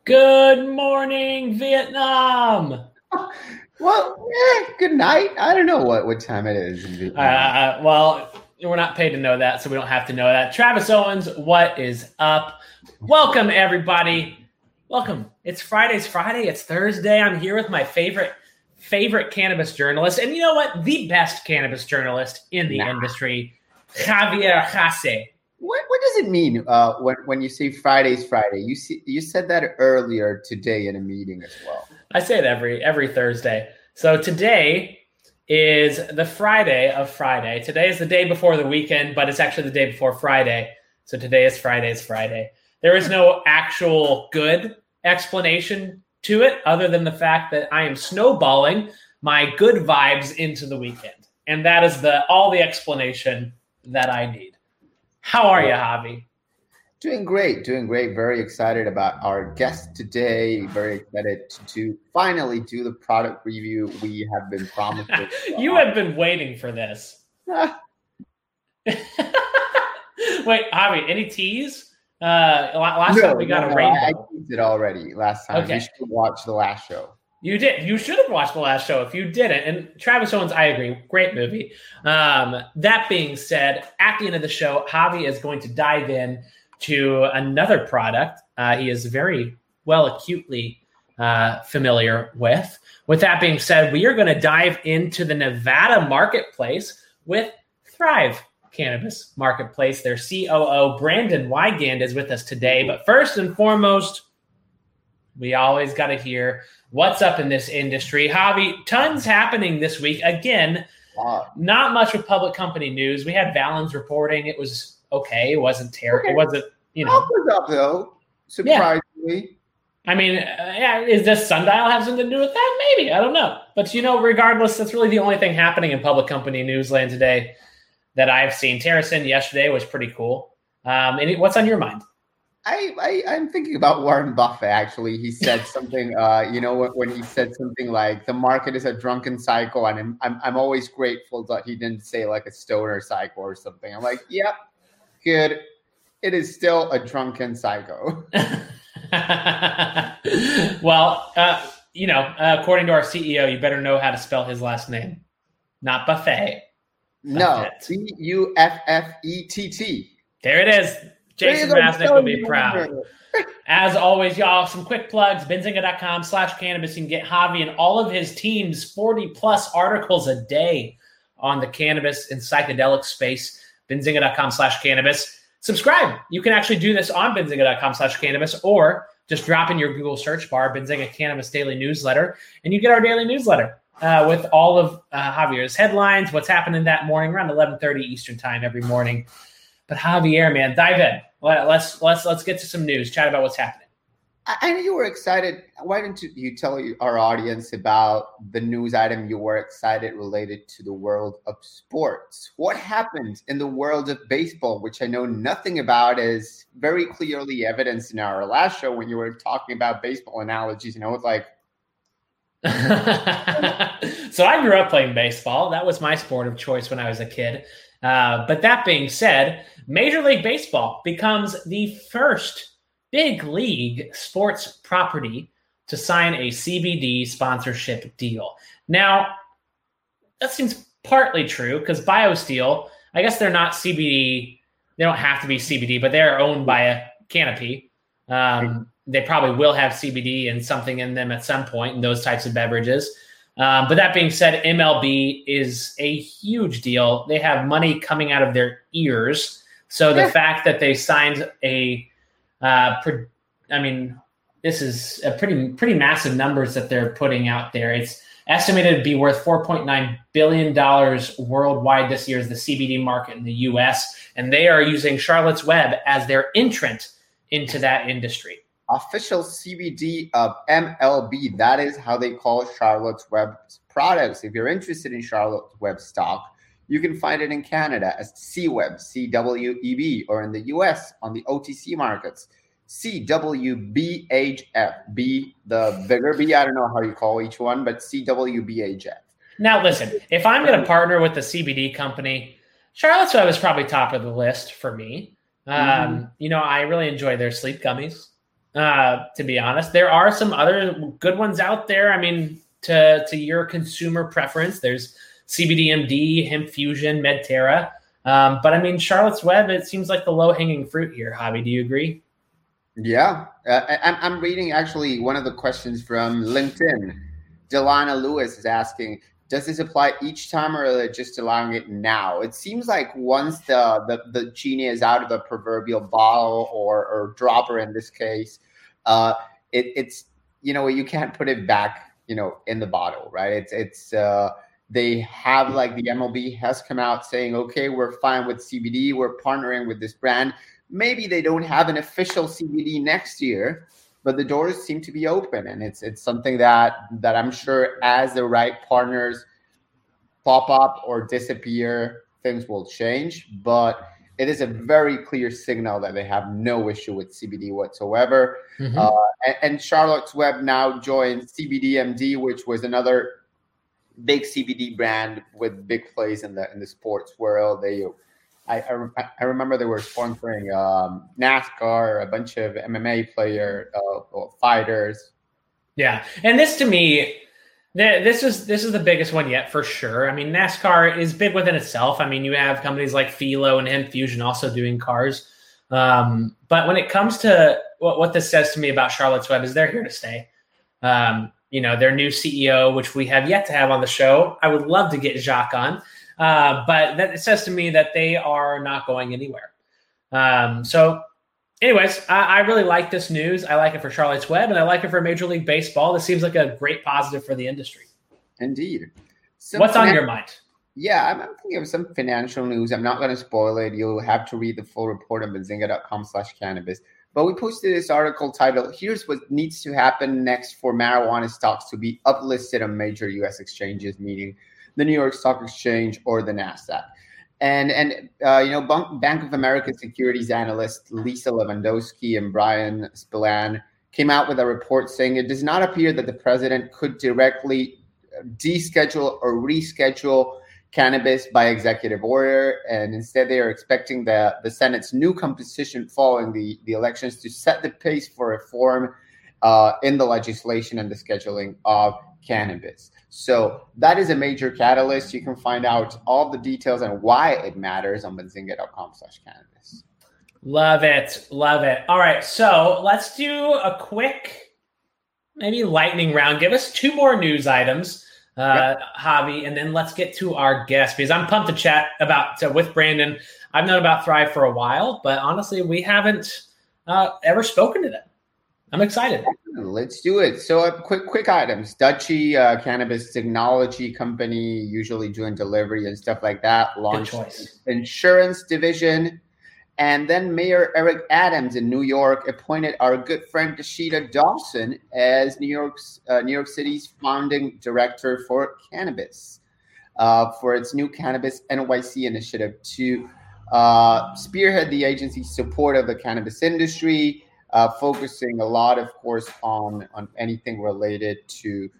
Good morning, Vietnam. Well, good night. I don't know what time it is in Vietnam. Well, we're not paid to know that, so we don't have to know that. Travis Owens, what is up? Welcome, everybody. Welcome. It's Friday. It's Thursday. I'm here with my favorite cannabis journalist, and you know what? The best cannabis journalist in the industry, Javier Jase. What does it mean when you say Friday's Friday? You said that earlier today in a meeting as well. I say it every Thursday. So today is the Friday of Friday. Today is the day before the weekend, but it's actually the day before Friday. So today is Friday's Friday. There is no actual good explanation to it other than the fact that I am snowballing my good vibes into the weekend. And that is all the explanation that I need. How are you, Javi? Doing great. Very excited about our guest today. Very excited to finally do the product review we have been promised. You have been waiting for this. Wait, Javi, any tease? Last time we got a rainbow. I teased it already last time. Okay. You should watch the last show. You did. You should have watched the last show if you didn't. And Travis Owens, I agree. Great movie. That being said, at the end of the show, Javi is going to dive in to another product he is very acutely familiar with. With that being said, we are going to dive into the Nevada marketplace with Thrive Cannabis Marketplace. Their COO, Brandon Wygand, is with us today. But first and foremost, we always got to hear what's up in this industry. Javi, tons happening this week. Again, not much with public company news. We had Valens reporting. It was okay. It wasn't terrible. Okay. It wasn't, was up, though, surprisingly. Yeah. I mean, is this Sundial have something to do with that? Maybe. I don't know. But, regardless, that's really the only thing happening in public company newsland today that I've seen. TerrAscend yesterday was pretty cool. What's on your mind? I'm thinking about Warren Buffett, actually. He said something, when he said something like the market is a drunken cycle, and I'm always grateful that he didn't say like a stoner cycle or something. I'm like, yep, good. It is still a drunken cycle. Well, according to our CEO, you better know how to spell his last name. Not Buffet. No, Buffett. There it is. Jason Masnick will be proud. As always, y'all, some quick plugs. Benzinga.com/cannabis. You can get Javi and all of his team's 40-plus articles a day on the cannabis and psychedelic space. Benzinga.com/cannabis. Subscribe. You can actually do this on Benzinga.com/cannabis, or just drop in your Google search bar, Benzinga Cannabis Daily Newsletter, and you get our daily newsletter with all of Javier's headlines, what's happening that morning, around 11:30 Eastern time every morning. But Javier, man, dive in. Let's get to some news. Chat about what's happening. I know you were excited. Why don't you tell our audience about the news item you were excited related to the world of sports? What happened in the world of baseball, which I know nothing about, is very clearly evidenced in our last show when you were talking about baseball analogies. It's like. So I grew up playing baseball. That was my sport of choice when I was a kid. But that being said, Major League Baseball becomes the first big league sports property to sign a CBD sponsorship deal. Now, that seems partly true because BioSteel, I guess they're not CBD. They don't have to be CBD, but they're owned by a Canopy. They probably will have CBD and something in them at some point in those types of beverages. But that being said, MLB is a huge deal. They have money coming out of their ears. So the fact that they signed this is a pretty massive numbers that they're putting out there. It's estimated to be worth $4.9 billion worldwide this year as the CBD market in the U.S. And they are using Charlotte's Web as their entrant into that industry. Official CBD of MLB. That is how they call Charlotte's Web products. If you're interested in Charlotte's Web stock, you can find it in Canada as CWEB, CWEB, or in the US on the OTC markets, CWBHF. B, the bigger B, I don't know how you call each one, but CWBHF. Now, listen, if I'm going to partner with a CBD company, Charlotte's Web is probably top of the list for me. I really enjoy their sleep gummies. to be honest. There are some other good ones out there. I mean, to your consumer preference, there's CBDMD, Hemp Fusion, Medterra. But I mean, Charlotte's Web, it seems like the low-hanging fruit here. Javi, do you agree? Yeah. I'm reading actually one of the questions from LinkedIn. Delana Lewis is asking, does this apply each time or are they just allowing it now? It seems like once the genie is out of the proverbial bottle or dropper in this case, it's, you can't put it back, in the bottle, right? It's they have, like, the MLB has come out saying, okay, we're fine with CBD. We're partnering with this brand. Maybe they don't have an official CBD next year, but the doors seem to be open. And it's something that I'm sure as the right partners pop up or disappear, things will change. But it is a very clear signal that they have no issue with CBD whatsoever. Mm-hmm. And Charlotte's Web now joins CBDMD, which was another big CBD brand with big plays in the sports world. I remember they were sponsoring NASCAR, a bunch of MMA fighters. Yeah, and this to me, this is the biggest one yet for sure. I mean, NASCAR is big within itself. I mean, you have companies like Philo and Hemp Fusion also doing cars. But when it comes to what this says to me about Charlotte's Web is they're here to stay. Their new CEO, which we have yet to have on the show. I would love to get Jacques on. But that it says to me that they are not going anywhere. So anyways, I really like this news. I like it for Charlotte's Web, and I like it for Major League Baseball. This seems like a great positive for the industry. Indeed. What's on your mind? Yeah, I'm thinking of some financial news. I'm not going to spoil it. You'll have to read the full report on benzinga.com/cannabis. But we posted this article titled, "Here's what needs to happen next for marijuana stocks to be uplisted on major U.S. exchanges," meaning the New York Stock Exchange or the NASDAQ. And Bank of America securities analyst Lisa Lewandowski and Brian Spillane came out with a report saying it does not appear that the president could directly deschedule or reschedule cannabis by executive order, and instead they are expecting the Senate's new composition following the elections to set the pace for reform in the legislation and the scheduling of cannabis. So that is a major catalyst. You can find out all the details and why it matters on benzinga.com/cannabis. Love it. Love it. All right. So let's do a quick, maybe lightning round. Give us two more news items, Javi, and then let's get to our guest, because I'm pumped to chat with Brandon. I've known about Thrive for a while, but honestly, we haven't ever spoken to them. I'm excited. Let's do it. So quick items. Dutchy cannabis technology company, usually doing delivery and stuff like that, launched insurance division. And then Mayor Eric Adams in New York appointed our good friend Kashida Dawson as New York City's founding director for cannabis, for its new Cannabis NYC initiative to spearhead the agency's support of the cannabis industry, focusing a lot, of course, on anything related to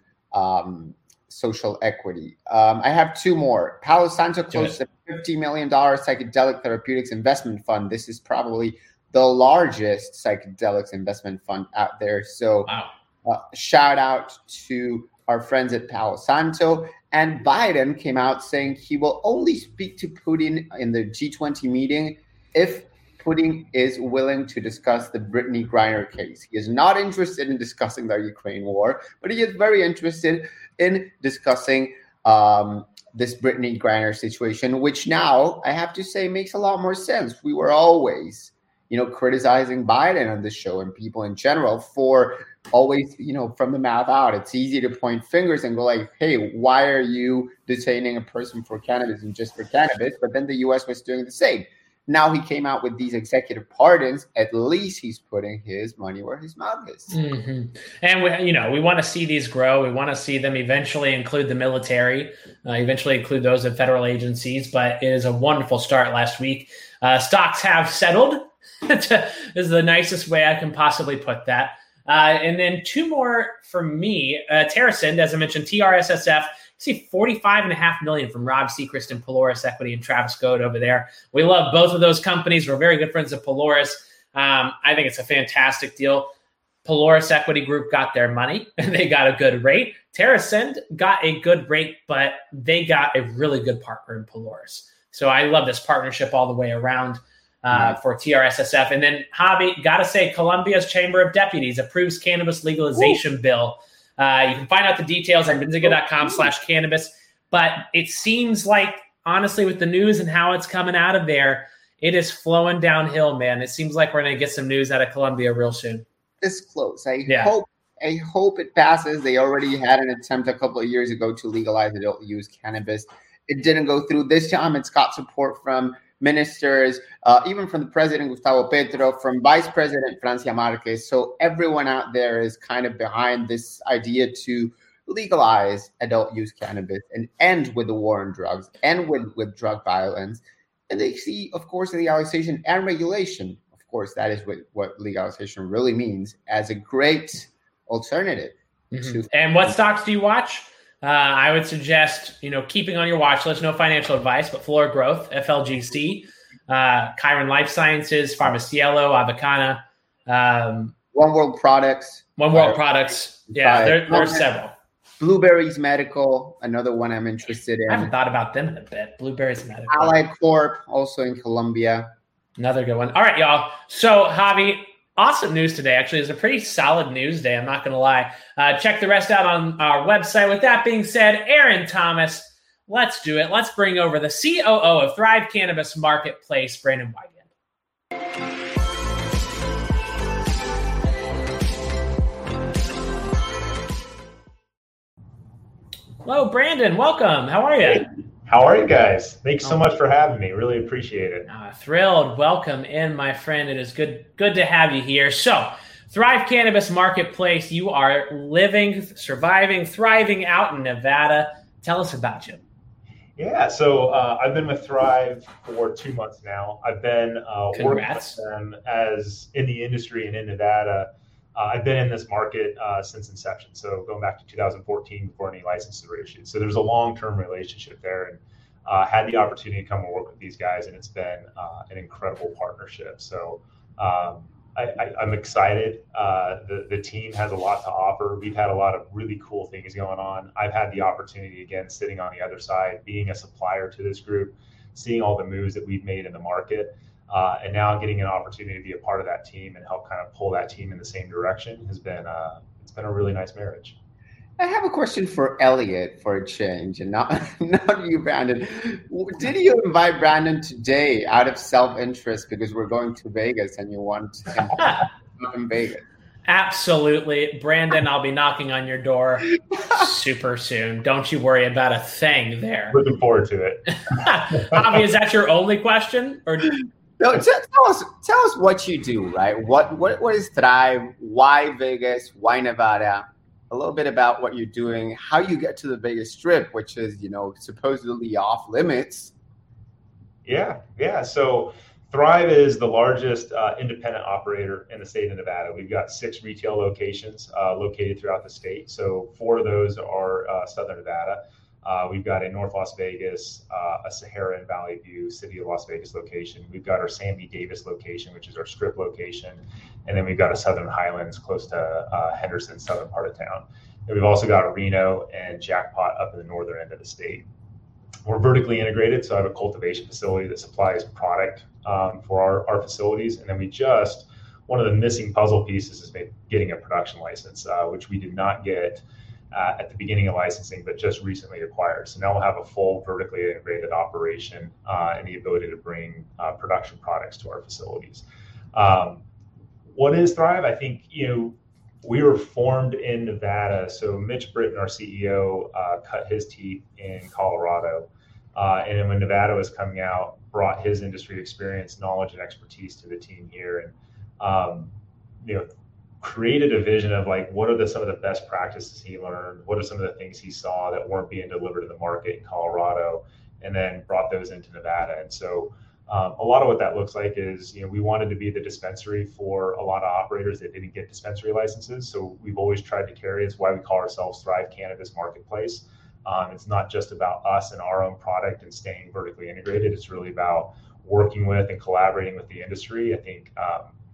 social equity. I have two more. Palo Santo closed a $50 million psychedelic therapeutics investment fund. This is probably the largest psychedelics investment fund out there. So shout out to our friends at Palo Santo. And Biden came out saying he will only speak to Putin in the G20 meeting if Putin is willing to discuss the Brittany Griner case. He is not interested in discussing the Ukraine war, but he is very interested in discussing this Brittany Griner situation, which now I have to say makes a lot more sense. We were always, criticizing Biden on this show and people in general for always, from the mouth out. It's easy to point fingers and go like, hey, why are you detaining a person for cannabis and just for cannabis? But then the U.S. was doing the same. Now he came out with these executive pardons. At least he's putting his money where his mouth is. Mm-hmm. And we want to see these grow. We want to see them eventually include the military, eventually include those in federal agencies. But it is a wonderful start last week. Stocks have settled. This is the nicest way I can possibly put that. And then two more for me. TerrAscend, as I mentioned, TRSSF. See $45.5 million from Rob Seacrest and Polaris Equity and Travis Goad over there. We love both of those companies. We're very good friends of Polaris. I think it's a fantastic deal. Polaris Equity Group got their money and they got a good rate. TerrAscend got a good rate, but they got a really good partner in Polaris. So I love this partnership all the way around for TRSSF. And then Javi, got to say, Colombia's Chamber of Deputies approves cannabis legalization bill. You can find out the details on benzinga.com/cannabis. But it seems like, honestly, with the news and how it's coming out of there, it is flowing downhill, man. It seems like we're going to get some news out of Colombia real soon. It's close. I hope it passes. They already had an attempt a couple of years ago to legalize adult use cannabis. It didn't go through. This time it's got support from ministers, even from the president, Gustavo Petro, from Vice President Francia Marquez. So everyone out there is kind of behind this idea to legalize adult use cannabis and end with the war on drugs and with drug violence. And they see, of course, legalization and regulation. Of course, that is what legalization really means, as a great alternative. Mm-hmm. And what stocks do you watch? I would suggest, keeping on your watch list, no financial advice, but Flora Growth, FLGC, Chiron Life Sciences, Pharmacielo, Avicana, One World Products. Yeah, there's several. Blueberries Medical, another one I'm interested in. I haven't thought about them in a bit. Blueberries Medical. Allied Corp, also in Colombia. Another good one. All right, y'all. So, Javi, awesome news today. Actually, it was a pretty solid news day. I'm not going to lie. Check the rest out on our website. With that being said, Aaron Thomas, let's do it. Let's bring over the COO of Thrive Cannabis Marketplace, Brandon Wygant. Hello, Brandon. Welcome. How are you? Hey, how are you guys? Thanks so much for having me. Really appreciate it. Thrilled. Welcome in, my friend. It is good to have you here. So, Thrive Cannabis Marketplace, you are living, surviving, thriving out in Nevada. Tell us about you. Yeah, so I've been with Thrive for 2 months now. I've been working with them as in the industry and in Nevada. I've been in this market since inception, so going back to 2014 before any licenses were issued. So there's a long-term relationship there, and had the opportunity to come and work with these guys, and it's been an incredible partnership. So I'm excited. The team has a lot to offer. We've had a lot of really cool things going on. I've had the opportunity, again, sitting on the other side, being a supplier to this group, seeing all the moves that we've made in the market. And now getting an opportunity to be a part of that team and help kind of pull that team in the same direction has been it's been a really nice marriage. I have a question for Elliot for a change, and not you, Brandon. Did you invite Brandon today out of self-interest because we're going to Vegas and you want him to come in Vegas? Absolutely. Brandon, I'll be knocking on your door super soon. Don't you worry about a thing there. Looking forward to it. Javi, is that your only question? Or no, tell us what you do, right? What is Thrive? Why Vegas? Why Nevada? A little bit about what you're doing, how you get to the Vegas Strip, which is, supposedly off limits. Yeah. So Thrive is the largest independent operator in the state of Nevada. We've got 6 retail locations located throughout the state. So 4 of those are Southern Nevada. We've got a North Las Vegas, a Sahara and Valley View, City of Las Vegas location. We've got our Sammy Davis location, which is our Strip location. And then we've got a Southern Highlands close to Henderson, southern part of town. And we've also got a Reno and Jackpot up in the northern end of the state. We're vertically integrated, so I have a cultivation facility that supplies product for our facilities. And then one of the missing puzzle pieces is getting a production license, which we did not get at the beginning of licensing, but just recently acquired. So now we'll have a full vertically integrated operation and the ability to bring production products to our facilities. What is Thrive? I think, we were formed in Nevada. So Mitch Britton, our CEO, cut his teeth in Colorado. And then when Nevada was coming out, brought his industry experience, knowledge, and expertise to the team here. And, created a vision of what are some of the best practices he learned? What are some of the things he saw that weren't being delivered to the market in Colorado? And then brought those into Nevada. And so a lot of what that looks like is, we wanted to be the dispensary for a lot of operators that didn't get dispensary licenses. So we've always tried to carry, it's why we call ourselves Thrive Cannabis Marketplace. It's not just about us and our own product and staying vertically integrated. It's really about working with and collaborating with the industry. I think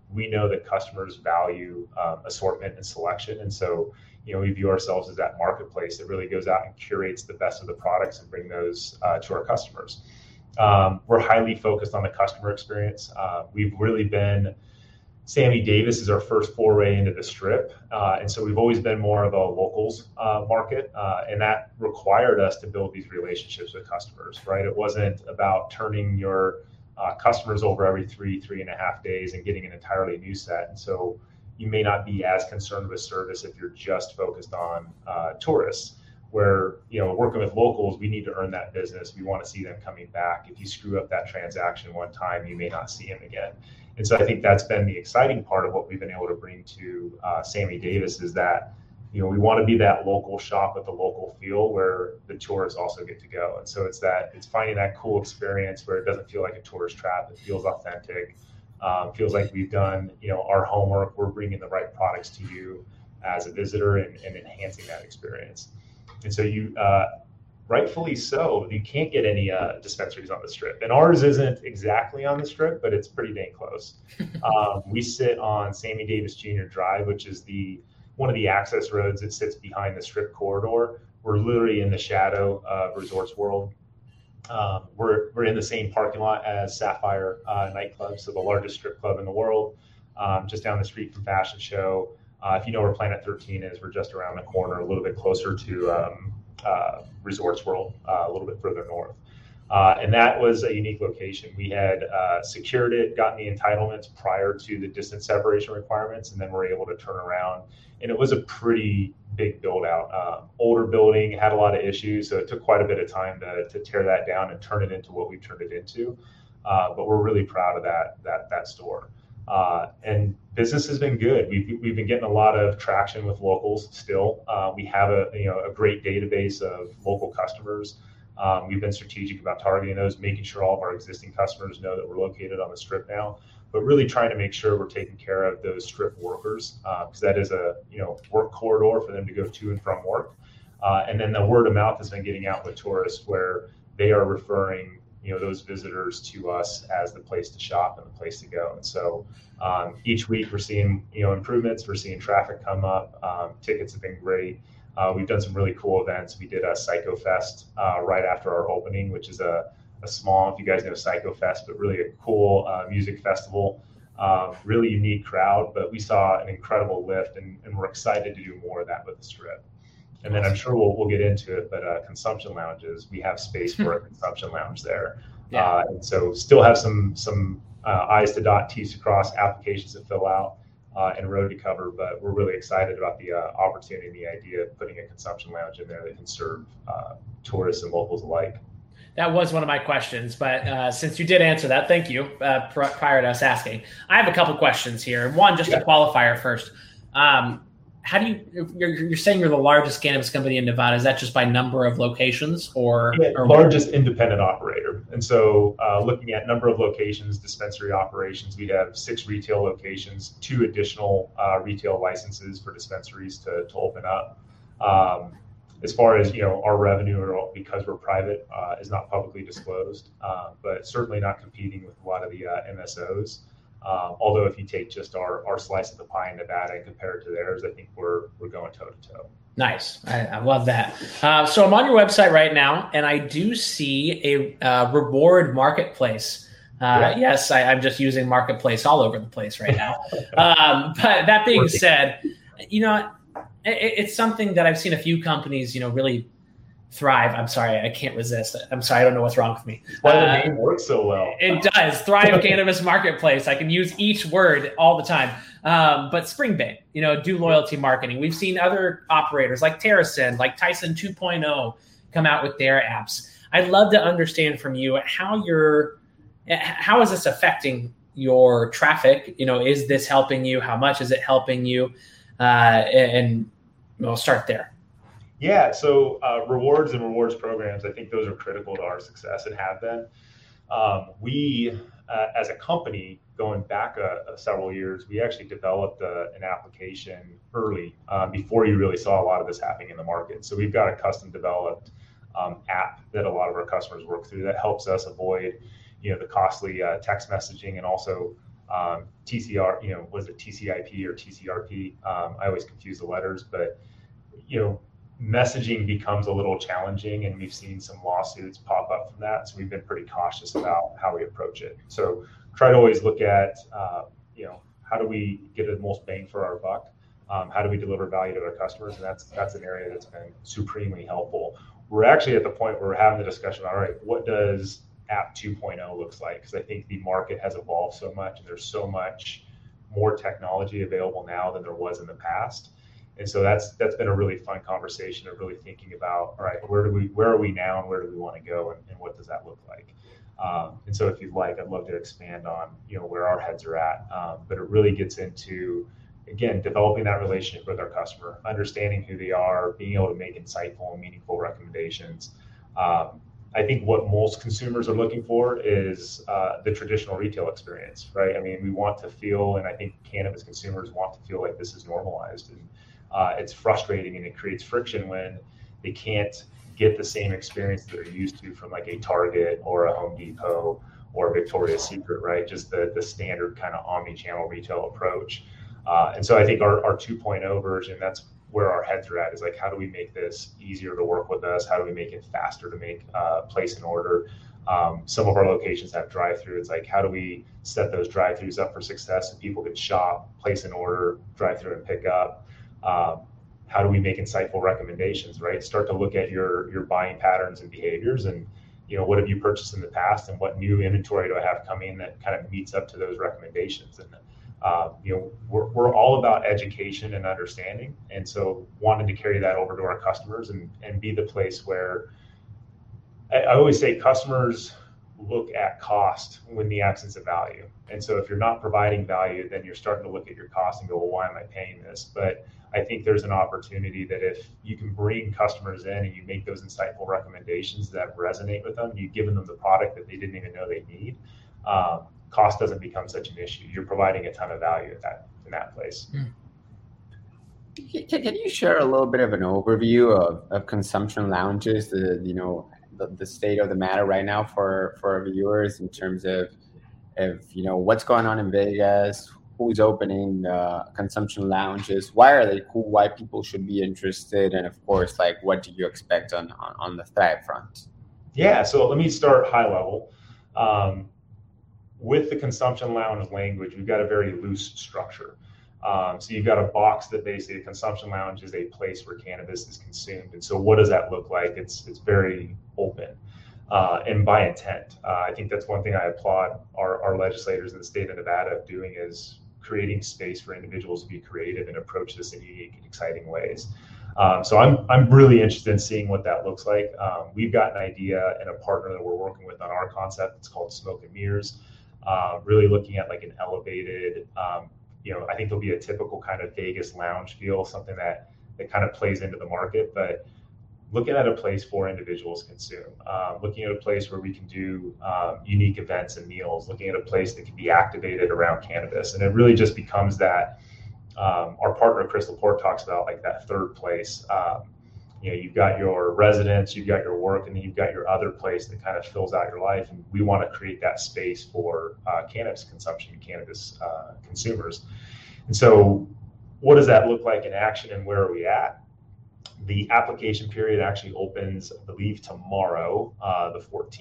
we know that customers value assortment and selection. And so, we view ourselves as that marketplace that really goes out and curates the best of the products and bring those to our customers. We're highly focused on the customer experience. We've really been, Sammy Davis is our first foray into the Strip. And so we've always been more of a locals market. And that required us to build these relationships with customers, right? It wasn't about turning your customers over every 3.5 days and getting an entirely new set. And so you may not be as concerned with service if you're just focused on tourists, where, working with locals, we need to earn that business. We want to see them coming back. If you screw up that transaction one time, you may not see them again. And so I think that's been the exciting part of what we've been able to bring to Sammy Davis, is that, we want to be that local shop with the local feel where the tourists also get to go. And so it's finding that cool experience where it doesn't feel like a tourist trap. It feels authentic. Feels like we've done, our homework. We're bringing the right products to you as a visitor and enhancing that experience. And so you, rightfully so, you can't get any dispensaries on the Strip. And ours isn't exactly on the Strip, but it's pretty dang close. We sit on Sammy Davis Jr. Drive, which is one of the access roads that sits behind the Strip corridor. We're literally in the shadow of Resorts World. We're in the same parking lot as Sapphire nightclub, so the largest strip club in the world, just down the street from Fashion Show. If you know where Planet 13 is, we're just around the corner, a little bit closer to Resorts World, a little bit further north. And that was a unique location. We had secured it, gotten the entitlements prior to the distance separation requirements, and then we're able to turn around. And it was a pretty big build out. Older building, had a lot of issues, so it took quite a bit of time to tear that down and turn it into what we turned it into. But we're really proud of that store. And business has been good. We've been getting a lot of traction with locals still. We have a great database of local customers. We've been strategic about targeting those, making sure all of our existing customers know that we're located on the Strip now, but really trying to make sure we're taking care of those Strip workers, because that is a work corridor for them to go to and from work. And then the word of mouth has been getting out with tourists, where they are referring those visitors to us as the place to shop and the place to go. And so each week we're seeing improvements. We're seeing traffic come up. Tickets have been great. We've done some really cool events. We did a Psycho Fest right after our opening, which is a small, if you guys know Psycho Fest, but really a cool music festival. Really unique crowd, but we saw an incredible lift, and we're excited to do more of that with the Strip. And then I'm sure we'll get into it, but consumption lounges, we have space for a consumption lounge there. Yeah. And so still have some I's to dot, T's to cross, applications to fill out, and road to cover, but we're really excited about the opportunity and the idea of putting a consumption lounge in there that can serve tourists and locals alike. That was one of my questions, but since you did answer that, thank you, prior to us asking. I have a couple questions here. One, just a qualifier first. How do you're saying you're the largest cannabis company in Nevada? Is that just by number of locations or largest independent operator? And so looking at number of locations, dispensary operations, we have 6 retail locations, 2 additional retail licenses for dispensaries to open up. As far as our revenue, or because we're private, is not publicly disclosed, but certainly not competing with a lot of the MSOs. Although if you take just our slice of the pie in Nevada and compare it to theirs, I think we're going toe to toe. Nice. I love that. So I'm on your website right now, and I do see a reward marketplace. Yes, I'm just using marketplace all over the place right now. But that being said, it's something that I've seen a few companies, really thrive. I'm sorry, I can't resist. I'm sorry, I don't know what's wrong with me. Why the name works so well? It does. Thrive Cannabis Marketplace. I can use each word all the time. But Springbank, do loyalty marketing. We've seen other operators like TerrAscend, like Tyson 2.0 come out with their apps. I'd love to understand from you how is this affecting your traffic? Is this helping you? How much is it helping you? And we'll start there. Yeah, so rewards and rewards programs, I think those are critical to our success and have been. We, as a company, going back several years, we actually developed an application early before you really saw a lot of this happening in the market. So we've got a custom developed app that a lot of our customers work through that helps us avoid, the costly text messaging and also TCR, was it TCIP or TCRP? I always confuse the letters, but messaging becomes a little challenging, and we've seen some lawsuits pop up from that. So we've been pretty cautious about how we approach it. So try to always look at, how do we get the most bang for our buck? How do we deliver value to our customers? And that's an area that's been supremely helpful. We're actually at the point where we're having the discussion, all right, what does App 2.0 looks like? Because I think the market has evolved so much, and there's so much more technology available now than there was in the past. And so that's been a really fun conversation of really thinking about, all right, where are we now, and where do we want to go, and what does that look like? And so if you'd like, I'd love to expand on, where our heads are at. But it really gets into, again, developing that relationship with our customer, understanding who they are, being able to make insightful and meaningful recommendations. I think what most consumers are looking for is the traditional retail experience, right? I mean, we want to feel, and I think cannabis consumers want to feel like this is normalized. And it's frustrating, and it creates friction when they can't get the same experience that they're used to from like a Target or a Home Depot or Victoria's Secret, right? Just the standard kind of omni-channel retail approach. And so I think our 2.0 version, that's where our heads are at, is like, how do we make this easier to work with us? How do we make it faster to make place an order? Some of our locations have drive-through. It's like, how do we set those drive-throughs up for success so people can shop, place an order, drive-through and pick up? How do we make insightful recommendations, right? Start to look at your buying patterns and behaviors, and what have you purchased in the past, and what new inventory do I have coming that kind of meets up to those recommendations? And we're all about education and understanding, and so wanting to carry that over to our customers and be the place where I always say customers look at cost when the absence of value. And so if you're not providing value, then you're starting to look at your cost and go, well, why am I paying this? But I think there's an opportunity that if you can bring customers in and you make those insightful recommendations that resonate with them, you've given them the product that they didn't even know they need, cost doesn't become such an issue. You're providing a ton of value in that place. Can you share a little bit of an overview of consumption lounges, the state of the matter right now for our viewers in terms of what's going on in Vegas, who's opening consumption lounges, why are they cool, why people should be interested, and of course, like, what do you expect on the Thrive front? Yeah, so let me start high level. With the consumption lounge language, we've got a very loose structure. So you've got a box that basically, a consumption lounge is a place where cannabis is consumed. And so what does that look like? It's very open and by intent. I think that's one thing I applaud our legislators in the state of Nevada of doing, is creating space for individuals to be creative and approach this in unique and exciting ways. So I'm really interested in seeing what that looks like. We've got an idea and a partner that we're working with on our concept. It's called Smoke and Mirrors. Really looking at like an elevated, I think there'll be a typical kind of Vegas lounge feel, something that kind of plays into the market, but looking at a place for individuals to consume, looking at a place where we can do unique events and meals, looking at a place that can be activated around cannabis. And it really just becomes that, our partner, Chris Laporte, talks about like that third place. You've got your residence, you've got your work, and then you've got your other place that kind of fills out your life. And we want to create that space for cannabis consumption and cannabis consumers. And so what does that look like in action, and where are we at? The application period actually opens, I believe, tomorrow, the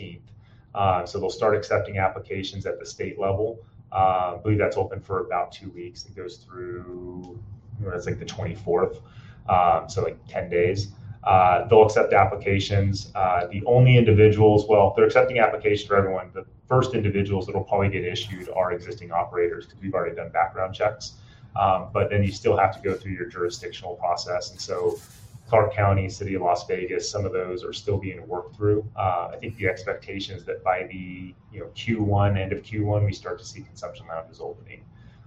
14th. So they'll start accepting applications at the state level. I believe that's open for about 2 weeks. It goes through, it's like the 24th, so like 10 days. They'll accept applications. The only individuals, well, they're accepting applications for everyone. The first individuals that will probably get issued are existing operators, because we've already done background checks. But then you still have to go through your jurisdictional process. And so Clark County, City of Las Vegas, some of those are still being worked through. I think the expectation is that by the Q1, end of Q1, we start to see consumption lounges opening.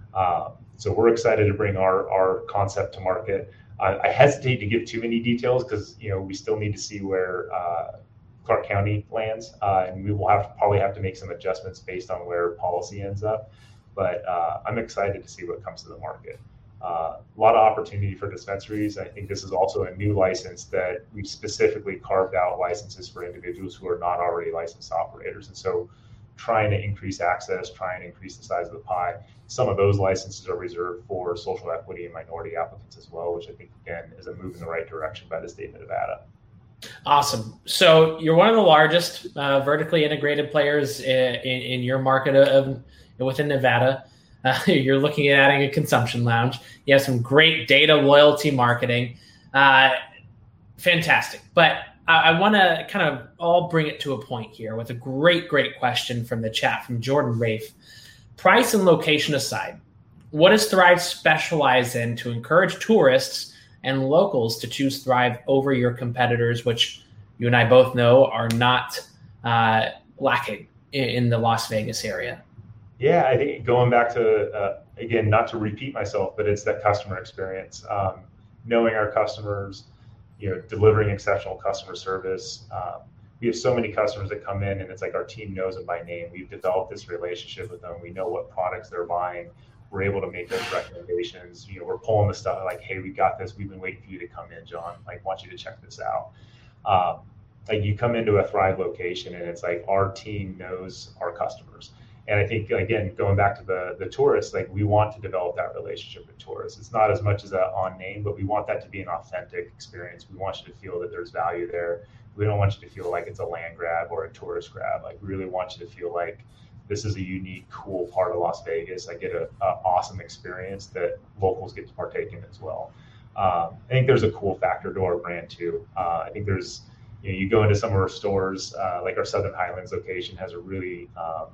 So we're excited to bring our concept to market. I hesitate to give too many details, because we still need to see where Clark County lands, and we will probably have to make some adjustments based on where policy ends up. But I'm excited to see what comes to the market. A lot of opportunity for dispensaries. I think this is also a new license that we've specifically carved out licenses for individuals who are not already licensed operators. And so trying to increase access, trying to increase the size of the pie. Some of those licenses are reserved for social equity and minority applicants as well, which I think, again, is a move in the right direction by the state of Nevada. Awesome. So you're one of the largest vertically integrated players in your market within Nevada. You're looking at adding a consumption lounge. You have some great data loyalty marketing. Fantastic. But I want to kind of all bring it to a point here with a great question from the chat from Jordan Rafe. Price and location aside, what does Thrive specialize in to encourage tourists and locals to choose Thrive over your competitors, which you and I both know are not lacking in the Las Vegas area? Yeah, I think going back to, again, not to repeat myself, but it's that customer experience. Knowing our customers, delivering exceptional customer service. We have so many customers that come in and it's like our team knows them by name. We've developed this relationship with them. We know what products they're buying. We're able to make those recommendations. We're pulling the stuff like, hey, we got this. We've been waiting for you to come in, John. Like, want you to check this out. Like you come into a Thrive location and it's like our team knows our customers. And I think, again, going back to the tourists, like we want to develop that relationship with tourists. It's not as much as a on name, but we want that to be an authentic experience. We want you to feel that there's value there. We don't want you to feel like it's a land grab or a tourist grab. Like we really want you to feel like this is a unique, cool part of Las Vegas. I get an awesome experience that locals get to partake in as well. I think there's a cool factor to our brand too. I think there's, you go into some of our stores, like our Southern Highlands location has a really,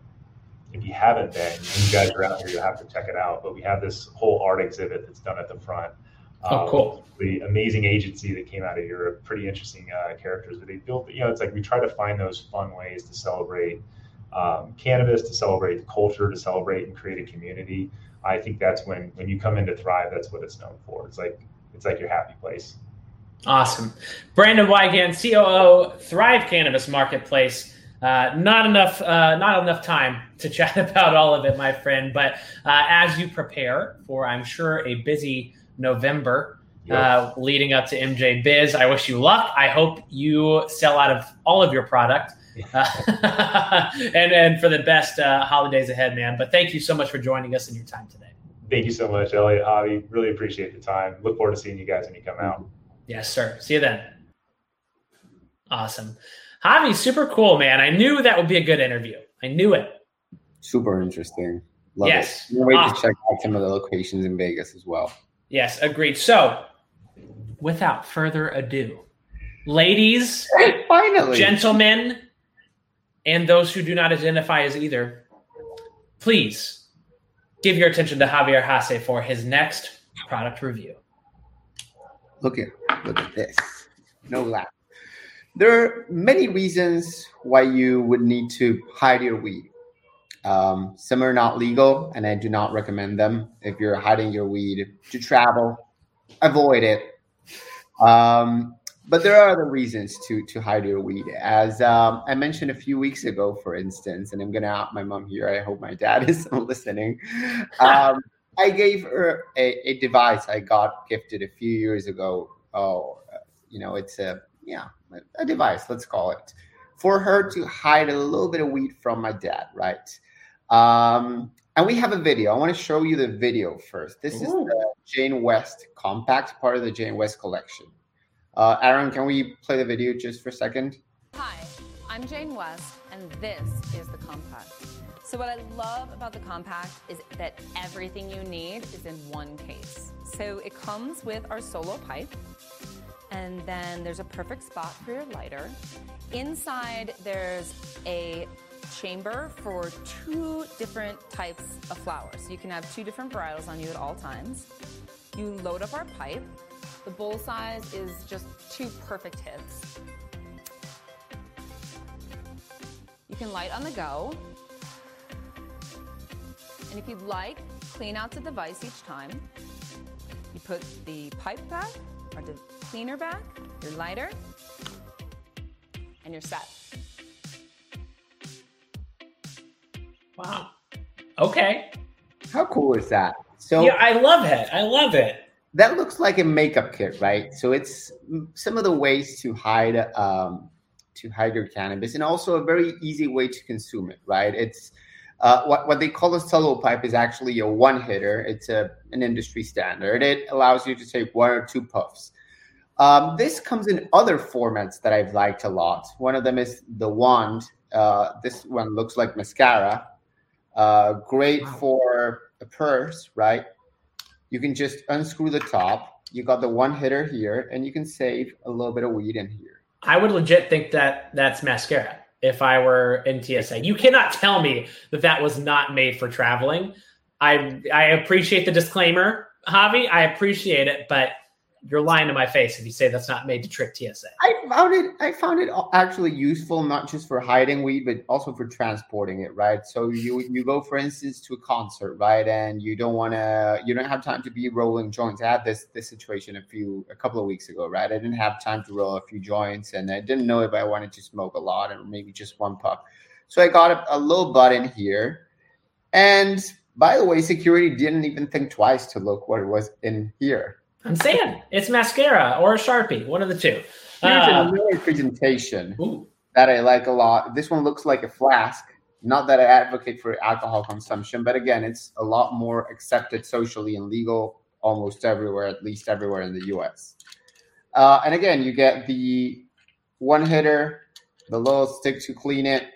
if you haven't been, and you guys are out here, you'll have to check it out. But we have this whole art exhibit that's done at the front. Cool. The amazing agency that came out of Europe, pretty interesting characters that they built. It's like we try to find those fun ways to celebrate cannabis, to celebrate the culture, to celebrate and create a community. I think that's when you come into Thrive, that's what it's known for. It's like your happy place. Awesome. Brandon Wygand, COO, Thrive Cannabis Marketplace. Not enough time to chat about all of it, my friend. But as you prepare for, I'm sure, a busy November leading up to MJ Biz, I wish you luck. I hope you sell out of all of your product. And for the best holidays ahead, man. But thank you so much for joining us and your time today. Thank you so much, Elliot, Javi. Really appreciate the time. Look forward to seeing you guys when you come out. Yes, sir. See you then. Awesome. Javi, super cool, man. I knew that would be a good interview. I knew it. Super interesting. Love it. Can't wait to check out some of the locations in Vegas as well. Yes, agreed. So, without further ado, ladies, finally, gentlemen, and those who do not identify as either, please give your attention to Javier Hasse for his next product review. Look at this. No laugh. There are many reasons why you would need to hide your weed. Some are not legal, and I do not recommend them. If you're hiding your weed to travel, avoid it. But there are other reasons to hide your weed. As I mentioned a few weeks ago, for instance, and I'm going to out my mom here. I hope my dad is listening. I gave her a device I got gifted a few years ago. It's a device, let's call it, for her to hide a little bit of weed from my dad, right? And we have a video. I want to show you the video first. This is the Jane West Compact, part of the Jane West collection. Aaron, can we play the video just for a second? Hi, I'm Jane West, and this is the Compact. So what I love about the Compact is that everything you need is in one case. So it comes with our solo pipe, and then there's a perfect spot for your lighter. Inside, there's a chamber for 2 different types of flowers. So you can have 2 different varietals on you at all times. You load up our pipe. The bowl size is just 2 perfect hits. You can light on the go. And if you'd like, clean out the device each time. You put the pipe back, or the cleaner back, your lighter, and you're set. Wow. Okay. How cool is that? So yeah, I love it. I love it. That looks like a makeup kit, right? So it's some of the ways to hide to hide your cannabis, and also a very easy way to consume it, right? It's what they call a solo pipe is actually a one hitter. It's an industry standard. It allows you to take 1 or 2 puffs. This comes in other formats that I've liked a lot. One of them is the wand. This one looks like mascara. Great for a purse, right? You can just unscrew the top. You got the one hitter here, and you can save a little bit of weed in here. I would legit think that that's mascara if I were in TSA. You cannot tell me that was not made for traveling. I appreciate the disclaimer, Javi. I appreciate it, but you're lying to my face if you say that's not made to trick TSA. I found it actually useful, not just for hiding weed, but also for transporting it, right? So you go, for instance, to a concert, right? And you don't have time to be rolling joints. I had this situation a couple of weeks ago, right? I didn't have time to roll a few joints, and I didn't know if I wanted to smoke a lot or maybe just one puff. So I got a little button here. And by the way, security didn't even think twice to look what it was in here. I'm saying it's mascara or a Sharpie, one of the two. Here's another presentation that I like a lot. This one looks like a flask. Not that I advocate for alcohol consumption, but again, it's a lot more accepted socially and legal almost everywhere, at least everywhere in the US. And again, you get the one hitter, the little stick to clean it,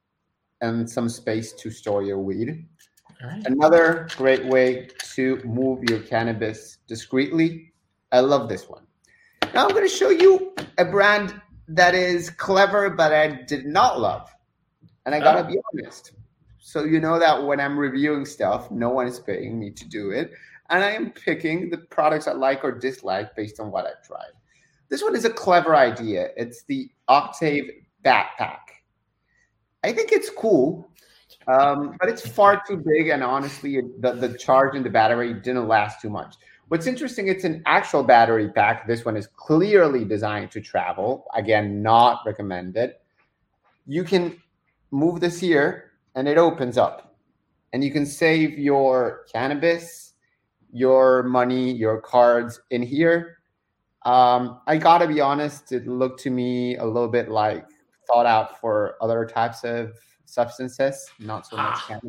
and some space to store your weed. All right. Another great way to move your cannabis discreetly. I love this one. Now I'm going to show you a brand that is clever, but I did not love. And I got to be honest. So you know that when I'm reviewing stuff, no one is paying me to do it. And I am picking the products I like or dislike based on what I've tried. This one is a clever idea. It's the Octave backpack. I think it's cool. But it's far too big, and honestly, the charge in the battery didn't last too much. What's interesting, it's an actual battery pack. This one is clearly designed to travel. Again, not recommended. You can move this here, and it opens up. And you can save your cannabis, your money, your cards in here. I gotta be honest, it looked to me a little bit like thought out for other types of substances, not so much cannabis.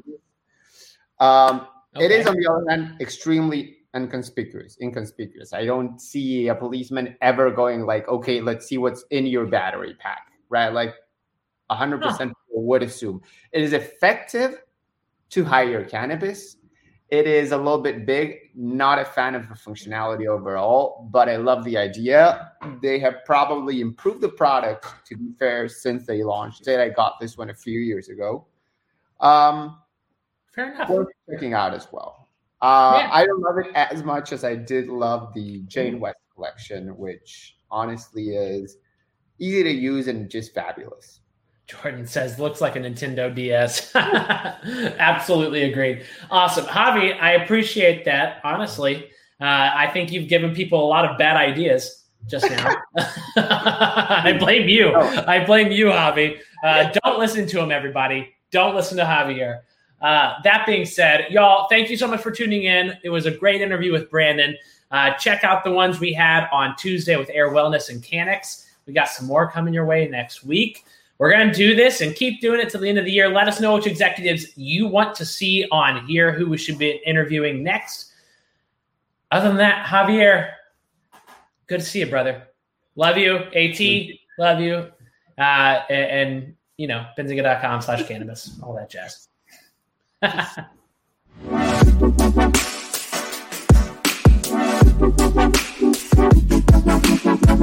It is, on the other hand, extremely inconspicuous. I don't see a policeman ever going like, okay, let's see what's in your battery pack, right? Like 100% people would assume. It is effective to hide your cannabis. It is a little bit big, not a fan of the functionality overall, but I love the idea. They have probably improved the product, to be fair, since they launched it. I got this one a few years ago. Fair enough. Worth checking out as well. I don't love it as much as I did love the Jane West collection, which honestly is easy to use and just fabulous. Jordan says, looks like a Nintendo DS. Absolutely agreed. Awesome. Javi, I appreciate that, honestly. I think you've given people a lot of bad ideas just now. I blame you. I blame you, Javi. Don't listen to him, everybody. Don't listen to Javier. That being said, y'all, thank you so much for tuning in. It was a great interview with Brandon. Check out the ones we had on Tuesday with Air Wellness and Canix. We got some more coming your way next week. We're going to do this and keep doing it till the end of the year. Let us know which executives you want to see on here, who we should be interviewing next. Other than that, Javier, good to see you, brother. Love you. AT, love you. And you know, Benzinga.com/cannabis, all that jazz.